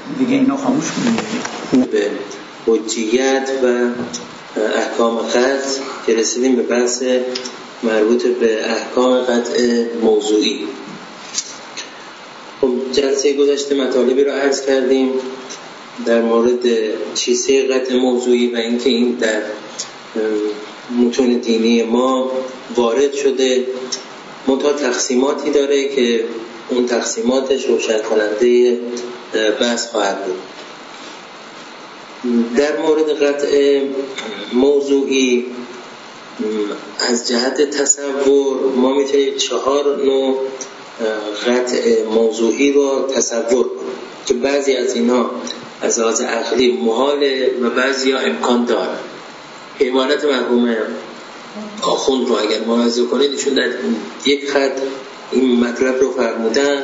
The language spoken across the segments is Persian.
دیگه اینو خاموش کنیم. به حجیت و احکام قطع که رسیدیم به بحث مربوط به احکام قطع موضوعی. خب جلسه گذشته مطالبی رو عرض کردیم در مورد چیزی قطع موضوعی و اینکه این در متون دینی ما وارد شده، منتها تقسیماتی داره که اون تقسیماتش روشن کننده بحث خواهد بود. در مورد قطع موضوعی از جهت تصور ما میتونیم 4 نوع قطع موضوعی رو تصور کنیم که بعضی از اینا از لحاظ عقلی محاله و بعضی ها امکان داره. عبارت مرحوم آخوند رو اگر ملاحظه کنید ایشون در یک خط این مطلب رو فرمودن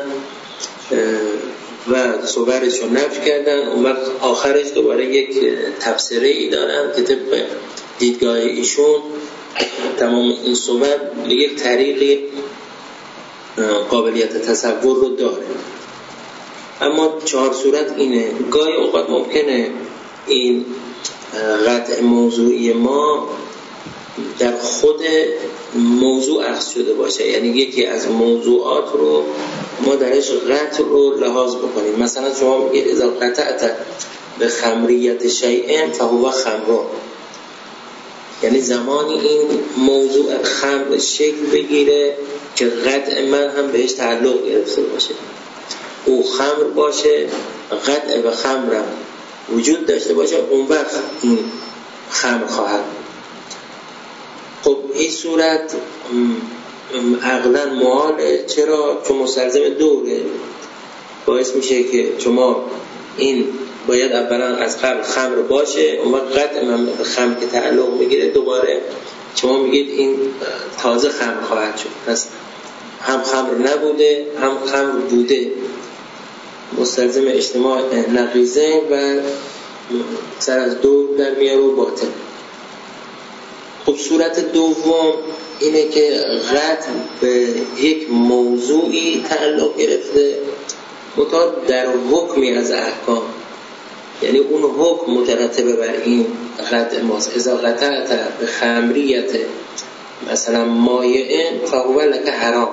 و صورتش رو نفی کردن، اون وقت آخرش دوباره یک تفسیره ای دارن که طبق دیدگاه ایشون تمام این صورت به یک طریقی قابلیت تصور رو داره. اما 4 صورت اینه. گاهی اوقات ممکنه این قطع موضوعی ما در خود موضوع اخذ شده باشه، یعنی یکی از موضوعات رو ما درش قطع رو لحاظ بکنیم. مثلا شما میگید اذا قطعت به خمریت شیء فهو خمر، یعنی زمانی این موضوع خمر شکل بگیره که قطع من هم بهش تعلق گرفته باشه، او خمر باشه، قطع به خمرم وجود داشته باشه، اون وقت این خمر خواهد. خب این صورت عقلا محاله. چرا؟ چون مستلزم دوره، باعث میشه که شما این باید اولا از قبل خمر باشه، اون وقت قطع من به خمر که تعلق میگیره دوباره شما میگید این تازه خمر خواهد شد. پس هم خمر نبوده هم خمر بوده، مستلزم اجتماع نقیضه و سر از دور در میاره و باطل. خب صورت دوم اینه که قطع به یک موضوعی تعلق گرفته مطابق در حکمی از احکام، یعنی اون حکم مترتبه بر این قطع ماست. اذا قطعت به خمریت مثلا مایعن فهو لک حرام،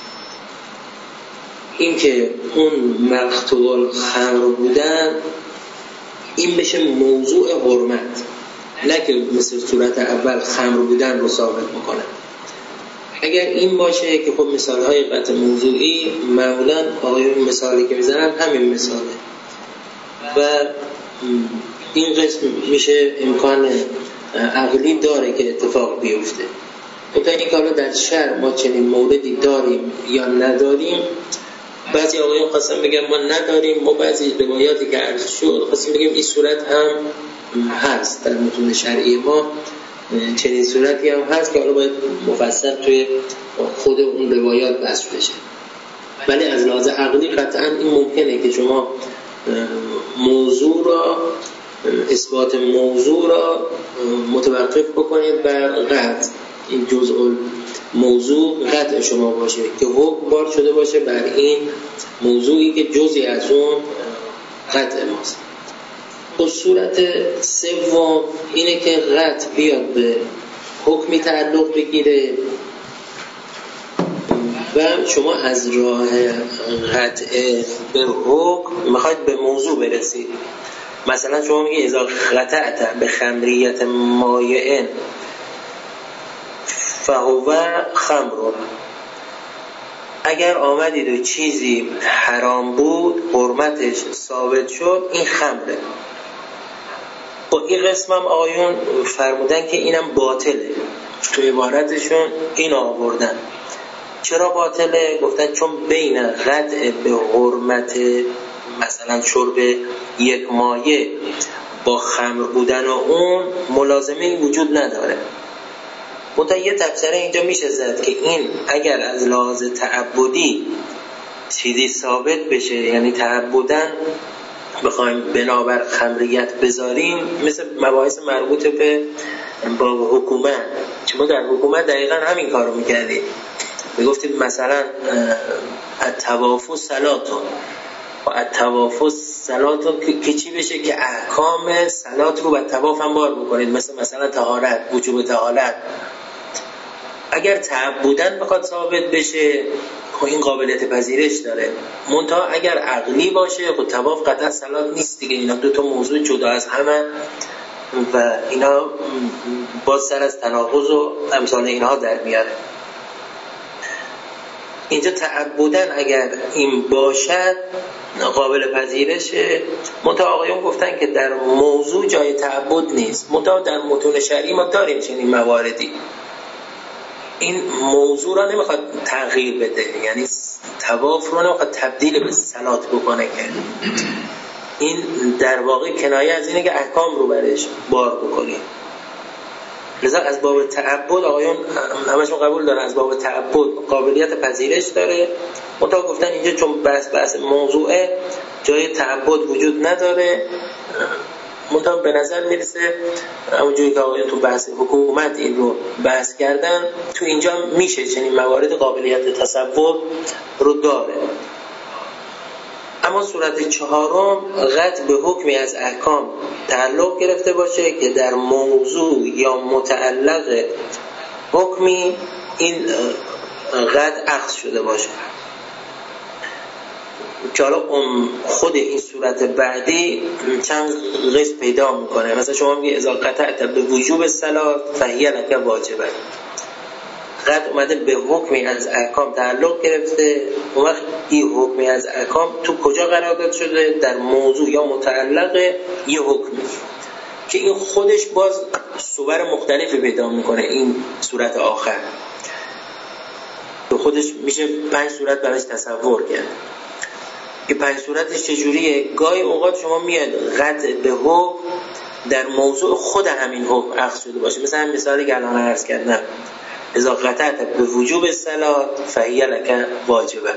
این که اون مقتول خمر بودن این بشه موضوع حرمت، نه که مثل صورت اول خمر بودن رو ثابت میکنه. اگر این باشه که خب مثالهای قطع موضوعی معمولا آقایون مثالی که میزنن همین مثاله و این قسم میشه امکان عقلی داره که اتفاق بیفته. تا این که حالا در شرع ما چنین موردی داریم یا نداریم، بعضی آقایون خواستن بگم ما نداریم، ما بعضی روایاتی که عرض شد خواستیم بگیم این صورت هم هست در متون شرعی ما، چنین صورتی هم هست که حالا باید مفصل توی خود اون روایات بحث بشه. ولی از لحاظ عقلی قطعا این ممکنه که شما موضوع را اثبات موضوع را متوقف بکنید بر قطع، این جزء موضوع قطع شما باشه که حکم بار شده باشه بر این موضوعی که جزئی از اون قطع ماست. و صورت سوم اینه که قطع بیاد به حکمی تعلق بگیره و شما از راه قطع به حکم میخواید به موضوع برسید. مثلا شما میگه اذا قطعت به خمریت مایعن فهو خمر، اگر آمدید و چیزی حرام بود حرمتش ثابت شد این خمره. خب این قسم هم آیون فرمودن که اینم باطله، تو عبارتشون این آوردن. چرا باطله؟ گفتن چون بین قطع به حرمت مثلا شرب یک مایه با خمر بودن و اون ملازمه وجود نداره. منتها یه تفسیره اینجا میشه زد که این اگر از لحاظ تعبدی چیزی ثابت بشه، یعنی تعبداً بخوایم بنابر خمریت بذاریم، مثل مباحث مربوط به با حکومت، چون ما در حکومت دقیقاً همین کارو میکردیم. میگفتیم مثلا التوافو صلاتون، خب الطواف صلات رو که چی بشه که احکام صلات رو به طواف هم بار بکنید، مثلا طهارت، وجوب طهارت. اگر تعبداً بخواد ثابت بشه خب این قابلیت پذیرش داره. منتها اگر عقلی باشه خب طواف قطعا صلات نیست دیگه. اینا دو تا موضوع جدا از همه و اینا باز سر از تناقض و امثال اینها در میاره. اینجا تعبداً اگر این باشد قابل پذیرشه. منتها آقایون گفتن که در موضوع جای تعبد نیست. منتها در متون شرعی ما داریم چنین مواردی. این موضوع را نمیخواد تغییر بده، یعنی طواف رو نمیخواد تبدیل به صلات بکنه، که این در واقع کنایه از اینه که احکام رو برش بار بکنیم. لذا از باب تعبد آقایون همشون قبول دارن از باب تعبد قابلیت پذیرش داره. منتها گفتن اینجا چون بحث موضوعه جای تعبد وجود نداره. منتها به نظر میرسه همونجوری که آقایون تو بحث حکومت این رو بحث کردن، تو اینجا میشه چنین موارد قابلیت تصور رو داره. اما صورت چهارم قطع به حکمی از احکام تعلق گرفته باشه که در موضوع یا متعلق حکمی این قطع اخذ شده باشه. که حالا خود این صورت بعدی چند قسم پیدا میکنه. مثلا شما میگه اذا قطعت به وجوب الصلاة فهی لک واجبه. قطع اومده به حکمی از احکام تعلق گرفته. اون وقت این حکمی از احکام تو کجا قرار داده شده؟ در موضوع یا متعلق یه حکمی که این خودش باز صور مختلفی پیدا میکنه. این صورت آخر تو خودش میشه 5 صورت براش تصور کرد. که 5 صورتش چجوریه؟ گاهی اوقات شما میاد قطع به حکم در موضوع خود همین حکم اخذ شده باشه. مثلا مثالی که الان عرض کردم اذا قطعت به وجوب الصلاة فهی لک واجبه.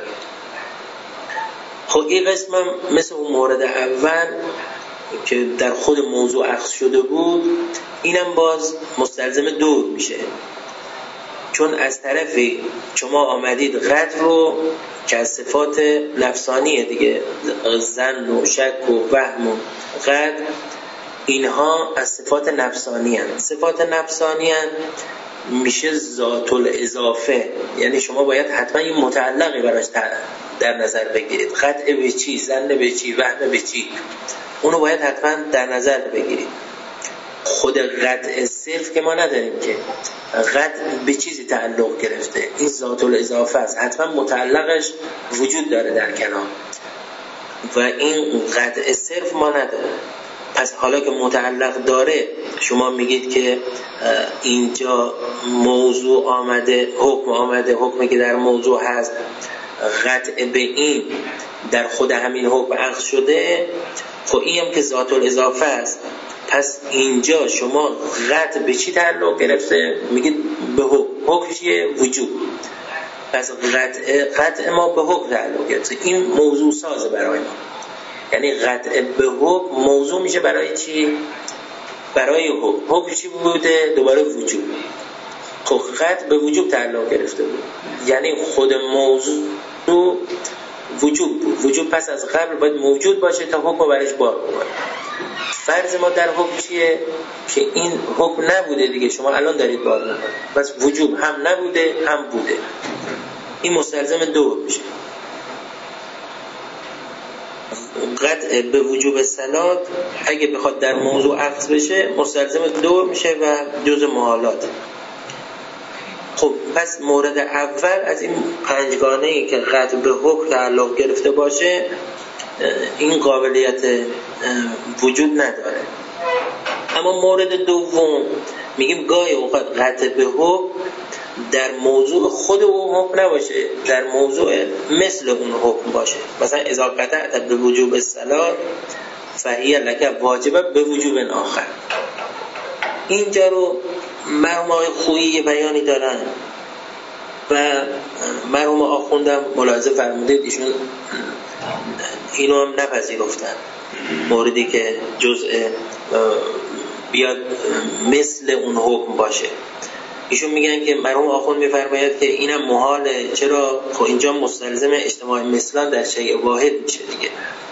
خب این قسم هم مثل اون مورد اول که در خود موضوع اخذ شده بود، اینم باز مستلزم دور میشه. چون از طرفی شما آمدید قطع رو که از صفات نفسانیه دیگه، ظن و شک و وهم و قطع، اینها از صفات نفسانی هستند. صفات نفسانی هستند میشه ذات الاضافه، یعنی شما باید حتما یه متعلقی براش در نظر بگیرید. قطع به چی، ظن به چی، وهم به چی، اونو باید حتما در نظر بگیرید. خود قطع صرف که ما نداریم که قطع به چیزی تعلق گرفته، این ذات الاضافه است، حتما متعلقش وجود داره در کنار و این قطع صرف ما نداره. پس حالا که متعلق داره شما میگید که اینجا موضوع آمده، حکم آمده، حکمی که در موضوع هست قطع به این در خود همین حکم اخذ شده. خب این هم که ذات الاضافه است، پس اینجا شما قطع به چی تعلق گرفته؟ میگید به حکم. حکم چیه؟ وجوب. پس قطع ما به حکم تعلق گرفته. این موضوع سازه برای ما، یعنی قطع به حکم موضوع میشه برای چی؟ برای حکم. حکم چی بوده؟ دوباره وجوب. خب قطع به وجوب تعلق گرفته بود، یعنی خود موضوع وجوب بود. وجوب پس از قبل باید موجود باشه تا حکم برش بار بکنه. فرض ما در حکم چیه؟ که این حکم نبوده دیگه، شما الان دارید بار میکنید، پس وجوب هم نبوده هم بوده. این مستلزم دور میشه. قطع به وجوب صلات اگه بخواد در موضوع اخذ بشه مستلزم دور میشه و جز محالات. خب پس مورد اول از این پنجگانه‌ای که قطع به حکم تعلق گرفته باشه این قابلیت وجود نداره. اما مورد دوم میگیم گاهی اوقات قطع به حکم در موضوع خود اون حکم نباشه، در موضوع مثل اون حکم باشه. مثلا اذا قطعت به وجوب الصلاة فهی لک واجبه به وجوب آخر. اینجا رو مرحوم آقای خویی بیانی دارن و مرحوم آخوندم ملاحظه فرمودید ایشون اینو هم نپذیرفتن، موردی که جزء بیاد مثل اون حکم باشه. ایشون میگن که مرحوم آخوند میفرماید که اینم محاله. چرا؟ خب اینجا مستلزم اجتماع مثلان در شیء واحد میشه دیگه.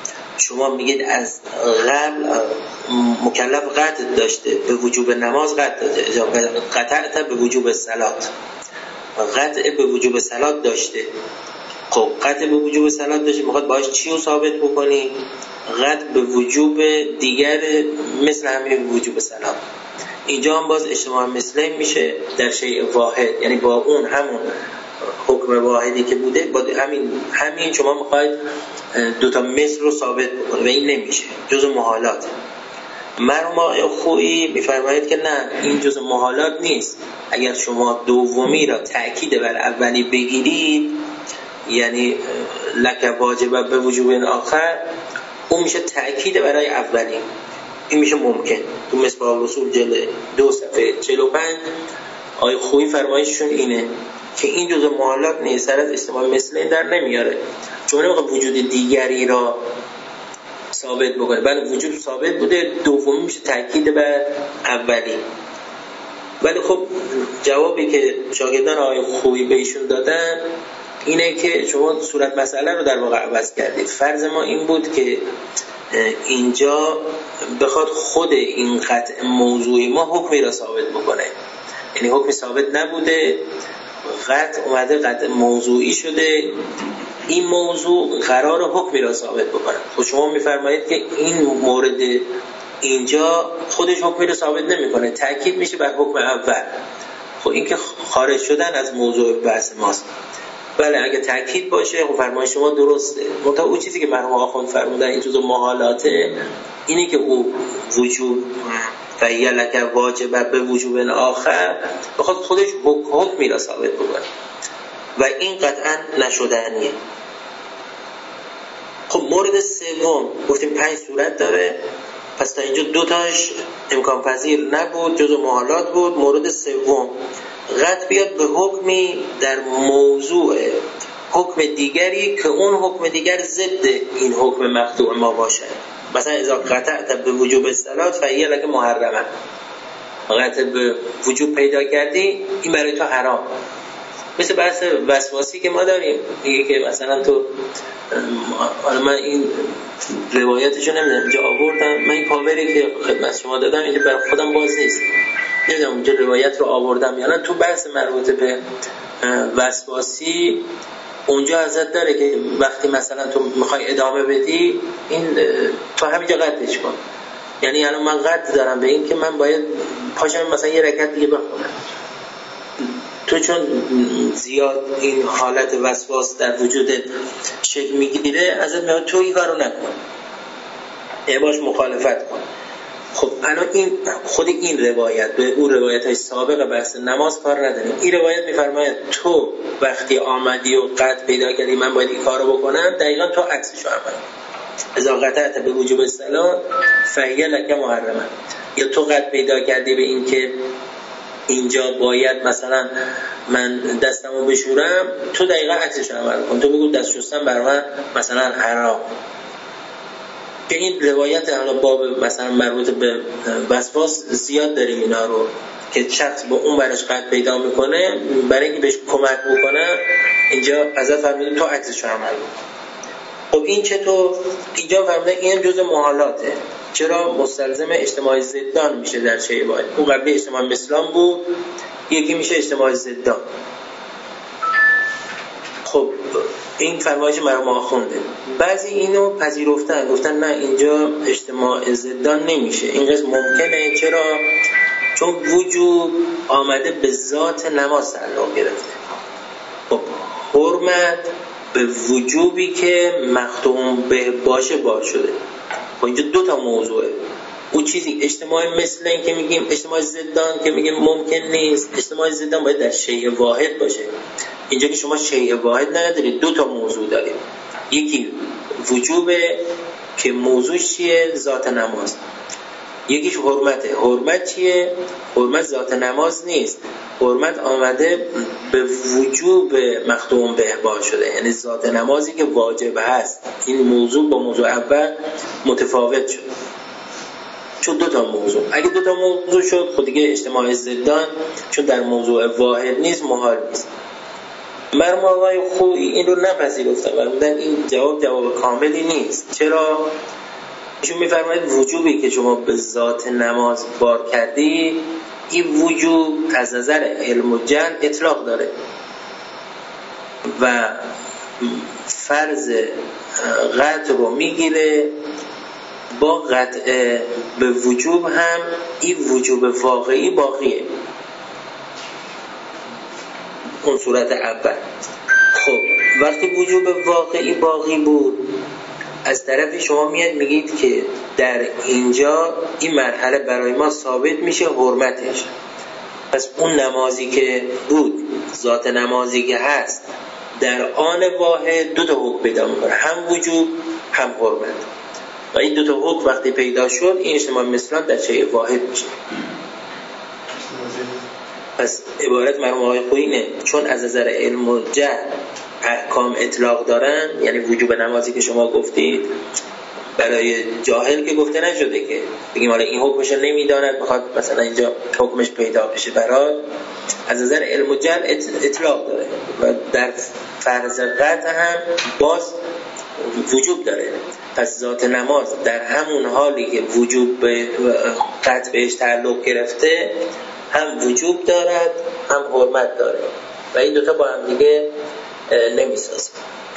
شما میگید از قبل مکلف قطع داشته، به وجوب نماز قطع داشته، قطع به وجوب صلات، قطع به وجوب صلات داشته. خب قطع به وجوب صلات داشته، میخواد باهاش چی رو ثابت بکنی؟ قطع به وجوب دیگر مثل همین وجوب صلات. اینجا هم باز اجتماع مثلین میشه در شیء واحد، یعنی با اون همون حکم واحدی که بوده، با همین شما میخواید دوتا مثل رو ثابت بکنید و این نمیشه، جزء محالات. مرحوم خویی میفرمایید که نه، این جزء محالات نیست. اگر شما دومی را تأکید بر اولی بگیرید، یعنی لک واجب به وجوب آخر، اون میشه تأکید برای اولی. این میشه ممکن. تو مصباح الرسول جلد 2 صفحه 45 آقای خویی فرمایششون اینه که این جزء محالات نیست، سر از اجتماع مثلین در نمیاره، چون نمیخواد وجود دیگری را ثابت بکنه. بله وجود ثابت بوده، دومی میشه تأکید بر اولی. ولی خب جوابی که شاگردان آقای خویی به ایشون دادن اینه که شما صورت مسئله رو در واقع عوض کردید. فرض ما این بود که اینجا بخواد خود این قطع موضوعی ما حکمی را ثابت بکنه، یعنی حکمی ثابت نبوده، قطع اومده قطع موضوعی شده، این موضوع قرار حکمی را ثابت بکنه. خب شما میفرمایید که این مورد اینجا خودش حکمی را ثابت نمیکنه، تأکید میشه بر حکم اول. خب این که خارج شدن از موضوع بحث ماست. بله اگه تأکید باشه خب فرمایش شما درسته، منتها اون چیزی که مرحوم آخوند فرمودن این جزء محالاته، اینه که او وجوب فهی لک واجب به وجوب آخر بخواد خودش حکمی را ثابت بکنه و این قطعا نشدنیه. خب مورد سوم گفتیم 5 صورت داره، پس تا اینجا 2 تاش امکان پذیر نبود، جزء محالات بود. مورد سوم قطع بیاد به حکمی در موضوع حکم دیگری که اون حکم دیگر ضد این حکم مقطوع ما باشه. مثلا اذا قطعت به وجوب الصلات فهی لک محرمه، قطع به وجوب پیدا کردی این برای تو حرام. مثل بحث وسواسی که ما داریم، میگه که مثلا تو، حالا من این روایتشو نمیدونم اینجا آوردم، من این پاوری که خدمت شما دادم اینجا برای خودم باز نیست، نمیدونم اونجا روایت رو آوردم یا نه. تو بحث مربوط به وسواسی اونجا ازت داره که وقتی مثلا تو میخوای ادامه بدی این تو همینجا قطعش کن. یعنی الان من قطع دارم به این که من باید پاشم مثلا یه رکعت دیگه بخونم، تو چون زیاد این حالت وسواس در وجودت شکل میگیره ازت میاد تو این کارو نکن، باش مخالفت کن. خب الان این خود این روایت به اون روایت‌های سابق بحث نماز کار نداریم. این روایت میفرماید تو وقتی آمدی و قطع پیدا کردی من باید این کارو بکنم، دقیقاً تو عکسشو عمل اذا قطعت به وجوب الصلات فهی لک محرمه. یا تو قطع پیدا کردی به این که اینجا باید مثلا من دستمو بشورم، تو دقیقاً عکسشو عمل کن، تو بگو دست شستن برای من مثلا حرام. که این روایت حالا باب مثلا مربوط به وسواس زیاد داریم اینا رو که شخص با اون برش قطع پیدا میکنه، برای اینکه بهش کمک بکنه اینجا ازت فرموده تو عکسش رو عمل بکن. خب این چطور؟ اینجا فرموده این جزء محالاته. چرا؟ مستلزم اجتماع ضدان میشه در شیء واحد. اون قبلی اجتماع مثلان بود، یکی میشه اجتماع ضدان. خب این فرمایش مرحوم آخونده. بعضی اینو پذیرفتن، گفتن نه اینجا اجتماع ضدان نمیشه، این قسم ممکنه. چرا؟ چون وجوب آمده به ذات نماز تعلق گرفته. خب حرمت به وجوبی که مختوم به باشه باز شده. خب اینجا 2 تا موضوعه. اون چیزی اجتماع مثل این که میگیم اجتماع ضدان که میگیم ممکن نیست، اجتماع ضدان باید در شیء واحد باشه. اینجا که شما شیء واحد ندارید، 2 تا موضوع دارید. یکی وجوبه که موضوع چیه؟ ذات نماز. یکیش حرمته. حرمت چیه؟ حرمت ذات نماز نیست، حرمت آمده به وجوب مختوم به باز شده، یعنی ذات نمازی که واجب هست. این موضوع با موضوع اول متفاوت شد، چون 2 تا موضوع. اگه 2 تا موضوع شد خود دیگه اجتماع ضدان چون در موضوع واحد نیست محال نیست. مرحوم آقای خویی این رو نپذیرفتن و میگن این جواب کاملی نیست. چرا؟ ایشون میفرماید وجوبی که شما به ذات نماز بار کردی، این وجوب از نظر علم و جهل اطلاق داره و فرض قطع رو میگیره. با قطع به وجوب هم این وجوب واقعی باقیه، اون صورت اول. خب وقتی وجوب واقعی باقی بود، از طرفی شما میاد میگید که در اینجا این مرحله برای ما ثابت میشه حرمتش. پس اون نمازی که بود، ذات نمازی که هست، در آن واحد دو تا حکم پیدا میکنه، هم وجوب هم حرمت. و این دو تا حکم وقتی پیدا شد، این اجتماع مثلان در چه واحد میشه. پس عبارت مرحوم آقای خویی اینه، چون از نظر علم و جهل احکام اطلاق دارن، یعنی وجوب نمازی که شما گفتید برای جاهل که گفته نشده که بگیم حالا این حکمش نمیداند میخواد مثلا اینجا حکمش پیدا بشه، برای از نظر علم و جهل اطلاق داره و در فرض قطع هم باز وجوب داره. پس ذات نماز در همون حالی که وجوب به قطع بهش تعلق گرفته، هم وجوب دارد هم حرمت داره و این دوتا با هم دیگه نمیسازه.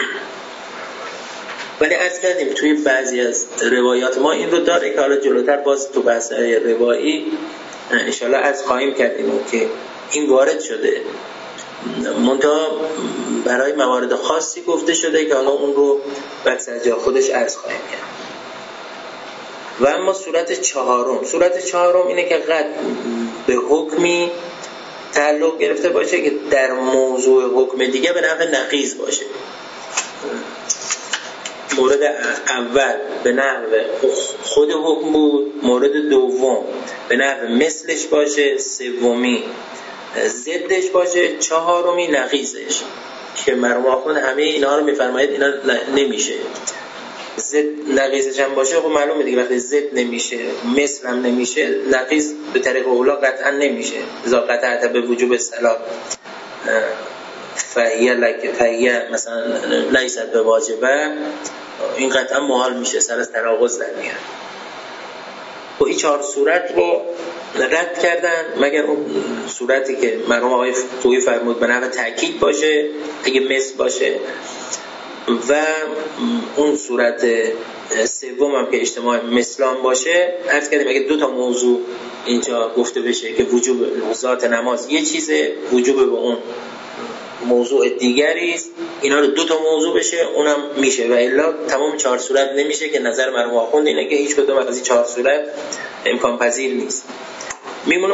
ولی عرض کردیم توی بعضی از روایات ما این رو داره که حالا جلوتر باز تو بحث روایی انشالله عرض خواهیم کردیم که این وارد شده، منتها برای موارد خاصی گفته شده که حالا اون رو بعد سر خودش عرض خواهیم کرد. و اما صورت چهارم اینه که قد به حکمی تعلق گرفته باشه که در موضوع حکم دیگه به نحو نقیض باشه. مورد اول به نحو خود حکم بود، مورد دوم به نحو مثلش باشه، سومی ضدش باشه، چهارمی نقیضش که مرحوم آخوند همه اینا رو میفرماید اینا نمیشه. ضد نقیضش هم باشه خب معلومه دیگه، وقتی ضد نمیشه مثل هم نمیشه، نقیض به طریق اولا قطعا نمیشه. اذا قطعت به وجوب الصلاة فهیه مثلا لیست به واجبه، این قطعا محال میشه، سر از تناقض در میاد. و این چهار صورت رو رد کردن مگر اون صورتی که مرحوم آقای خویی فرمود به نحو تأکید باشه اگه مثل باشه، و اون صورت سوم هم که اجتماع مثلان باشه. عرض کردیم اگه دو تا موضوع اینجا گفته بشه که وجوب ذات نماز یه چیزه، وجوب به اون موضوع دیگری است، اینا رو دو تا موضوع بشه اونم میشه، و الا تمام چهار صورت نمیشه که نظر مرحوم آخوند اینه که هیچ کدوم از این چهار صورت امکان پذیر نیست. میمونه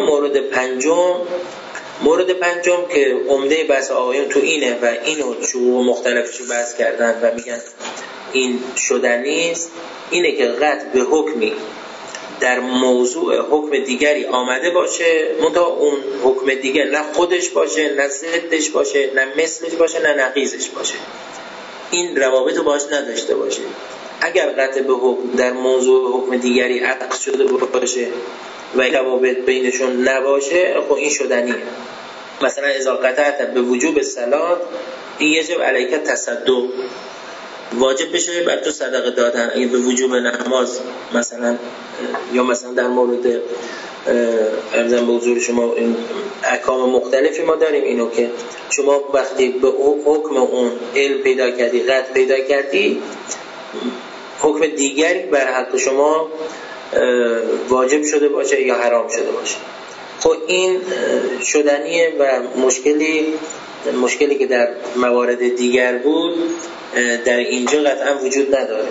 مورد پنجم که عمده بحث آقایون تو اینه و اینو شروع مختلفشو بحث کردن و میگن این شدنی است، اینه که قطع به حکمی در موضوع حکم دیگری آمده باشه، منتها اون حکم دیگر نه خودش باشه، نه ضدش باشه، نه مثلش باشه، نه نقیضش باشه، این روابط رو باش نداشته باشه. اگر قطع به حکم در موضوع حکم دیگری عقد شده باشه و این روابط بینشون نباشه، خب این شدنیه. مثلا اذا قطعت به وجوب الصلاة این یجب علیک تصدق، واجب بشه بر تو صدقه دادن. اگه به وجوب نماز مثلا، یا مثلا در مورد ارزم به حضور شما این احکام مختلفی ما داریم، اینو که شما وقتی به حکم اون علم پیدا کردی، قطع پیدا کردی، حکم دیگری بر حق شما واجب شده باشه یا حرام شده باشه، خب این شدنیه و مشکلی که در موارد دیگر بود در اینجا قطعا وجود نداره.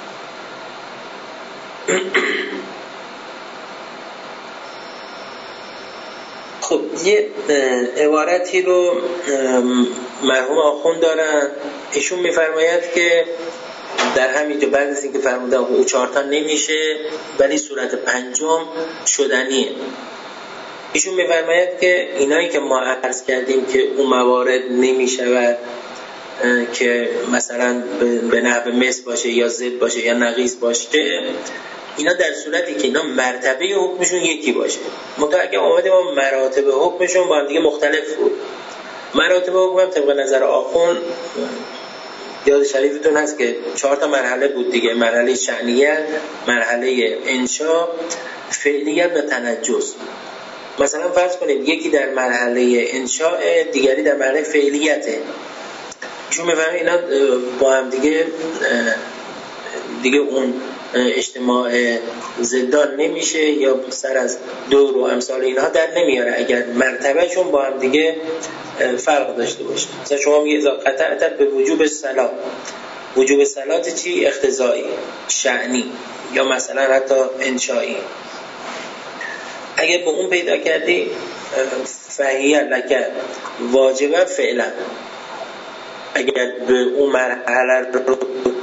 خب یه عبارتی رو مرحوم آخوند دارن، ایشون میفرماید که در همینجا بعد از اینکه فرمودن او چهارتا نمیشه ولی صورت پنجم شدنیه، ایشون میفرماید که اینایی که ما عرض کردیم که اون موارد نمیشود که مثلا به نحو مثل باشه یا ضد باشه یا نقیض باشه، اینا در صورتی که اینا مرتبه حکمشون یکی باشه. منتها اگه اومده ما مراتب حکمشون با هم دیگه مختلف بود، مراتب حکم طبق نظر آخوند یاد شریفتون هست که 4 تا مرحله بود دیگه: مرحله شأنیت، مرحله انشا، فعلیت و تنجس. مثلا فرض کنید یکی در مرحله انشاء، دیگری در مرحله فعلیته. چون می‌فهمید اینا با هم دیگه اون اجتماع زدان نمیشه یا سر از دور و امثال اینها در نمیاره اگر مرتبهشون با هم دیگه فرق داشته باشه. مثلا شما میگه اذا قطعت به وجوب صلات. وجوب صلات چی؟ اقتضایی، شأنی یا مثلا حتی انشایی. اگر به اون پیدا کردی فهیه لک واجبه فعلا، اگر به اون مرحله رو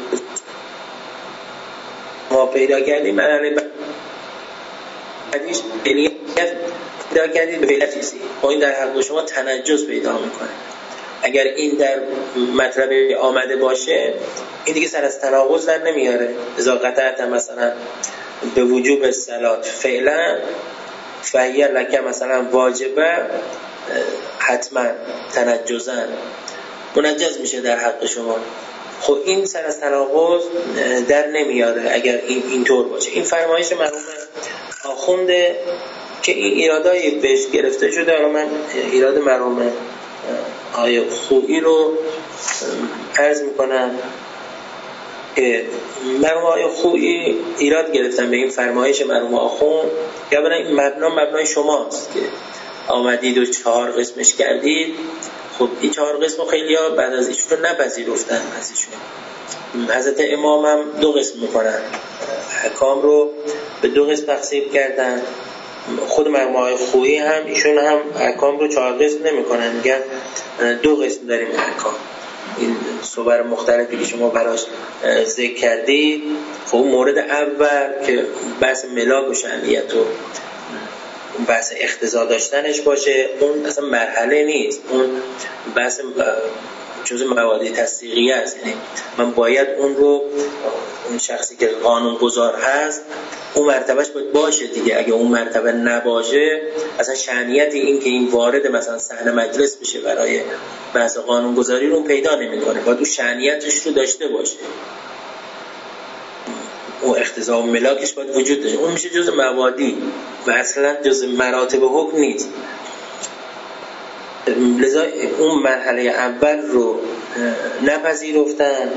ما پیدا کردیم، مرحله بعدیش فعلیت پیدا کردید به فعلیت چیزی، با این در حق شما تنجس پیدا میکنه. اگر این در مطلب آمده باشه این دیگه سر از تناقض در نمیاره. اذا قطعت مثلا به وجوب صلات فعلا فهیه لک مثلا واجبه حتما تنجزا منجز میشه در حق شما. خب این سر از تناقض در نمیاره اگر اینطور باشه. این فرمایش مرحوم آخونده که این ایرادای بهش گرفته شده. حالا من ایراد مرحوم آقای خویی رو عرض میکنم که مرحوم آقای خویی ایراد گرفتن به این فرمایش مرحوم آخوند یا برای این مبنای شماست که آمدید و 4 قسمش کردید. خب این 4 قسم خیلی ها بعد از ایشون رو نپذیرفتن از ایشون. حضرت امام هم 2 قسم میکنن، احکام رو به 2 قسم تقسیم کردن. خود مرحوم آقای خویی هم ایشون هم احکام رو 4 قسم نمیکنن، میگن 2 قسم داریم احکام. این صور مختلفی که شما براش ذکر کردید، خب مورد اول که بحث ملاک و شأنیت و بحث اقتضا داشتنش باشه، اون اصلا مرحله نیست، اون بحث جزء مواد تصدیقی است. یعنی من باید اون رو، اون شخصی که قانون گذار هست اون مرتبهش باید باشه دیگه. اگه اون مرتبه نباشه اصلا شأنیت این که این وارد مثلا صحن مجلس بشه برای بحث قانون گذاری رو پیدا نمی‌کنه. باید اون شأنیتش رو داشته باشه، اون اقتضا و ملاکش باید وجود داشته. اون میشه جزء موادی و اصلا جزء مراتب حکم نیست. لذا اون مرحله اول رو نپذیرفتن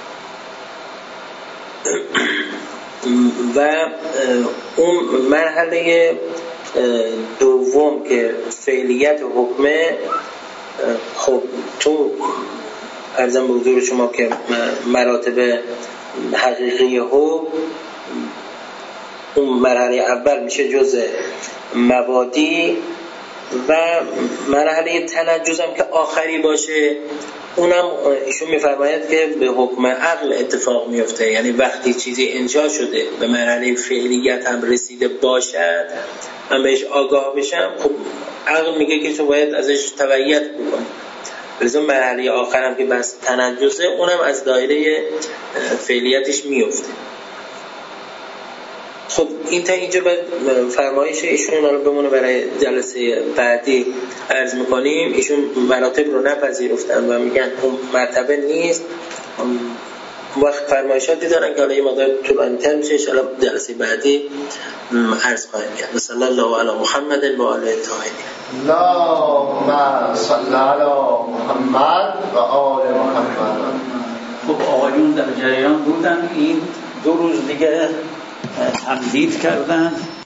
و اون مرحله دوم که فعلیت حکمه، خب تو عرضم به حضور شما که مراتب حقیقی حکم، اون مرحله اول میشه جزء موادی و مرحله تنجز هم که آخری باشه اونم ایشون میفرماید که به حکم عقل اتفاق میفته. یعنی وقتی چیزی انشا شده به مرحله فعلیت هم رسیده باشد، من بهش آگاه بشم، خب عقل میگه که تو باید ازش تبعیت بکنی. لذا مرحله آخر هم که بس تنجزه اونم از دایره فعلیتش میفته. خب این تا اینجا باید فرمایش ایشون رو بمونه برای جلسه بعدی عرض میکنیم. ایشون مراتب رو نپذیرفتن و میگن اون مرتبه نیست. وقت فرمایشاتی دارن که حالا یه مقدار طولانی‌تر میشه، ان شاءالله جلسه بعدی عرض خواهیم کرد. صلی الله علی محمد و آله الطاهرین. اللهم صل علی محمد و آل محمد. خب آقایون در جریان بودن، این 2 روز دیگه تمدید کردن.